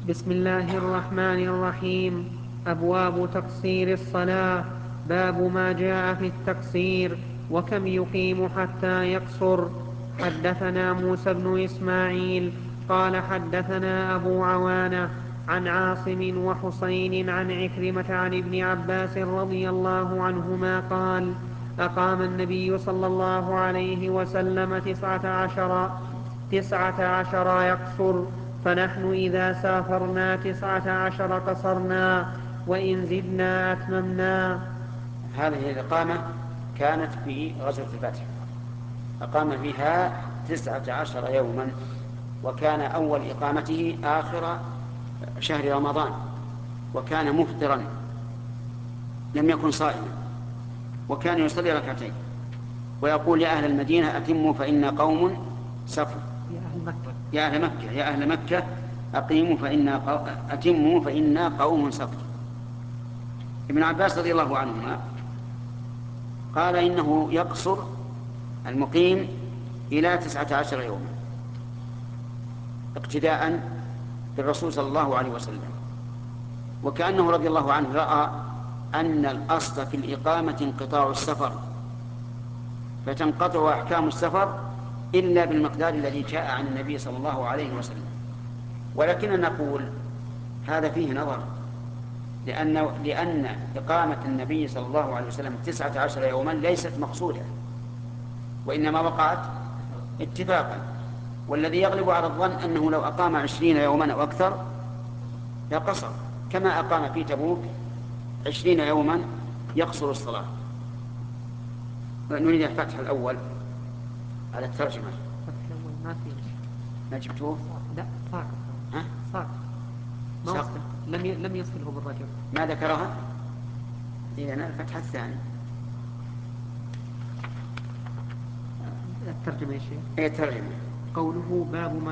بسم الله الرحمن الرحيم. أبواب تقصير الصلاة. باب ما جاء في التقصير وكم يقيم حتى يقصر. حدثنا موسى بن إسماعيل قال حدثنا أبو عوانة عن عاصم وحسين عن عكرمة عن ابن عباس رضي الله عنهما قال: أقام النبي صلى الله عليه وسلم 19 يقصر، فنحن إذا سافرنا 19 قصرنا، وإن زدنا أتممنا. هذه الإقامة كانت في غزوة الفتح، أقام فيها 19 يوما، وكان أول إقامته آخر شهر رمضان، وكان مفطرا لم يكن صائما، وكان يصلي ركعتين ويقول: يا أهل المدينة أتموا فإنا قوم صفر. يا أهل مكة أقيموا أتموا فإنا قوم صفر. ابن عباس رضي الله عنهما قال إنه يقصر المقيم إلى 19 يوما اقتداء بالرسول صلى الله عليه وسلم، وكأنه رضي الله عنه رأى أن الأصل في الإقامة انقطاع السفر، فتنقطع أحكام السفر إلا بالمقدار الذي جاء عن النبي صلى الله عليه وسلم. ولكن نقول هذا فيه نظر، لأن إقامة النبي صلى الله عليه وسلم 19 يوما ليست مقصودة، وإنما وقعت اتفاقا، والذي يغلب على الظن أنه لو أقام 20 يوما أو أكثر لقصر، كما أقام في تبوك 20 يوما يقصر الصلاة. نريد الفتح الأول على الترجمة. الفتح الأول ما في ما جبتوه؟ لا، ساقط. ساقط ما ساقط. وصل. لم يصله بالرجل. ما ذكرها؟ إذن الفتح الثاني. الترجمة يا شيخ. هي الترجمة. قوله باب ما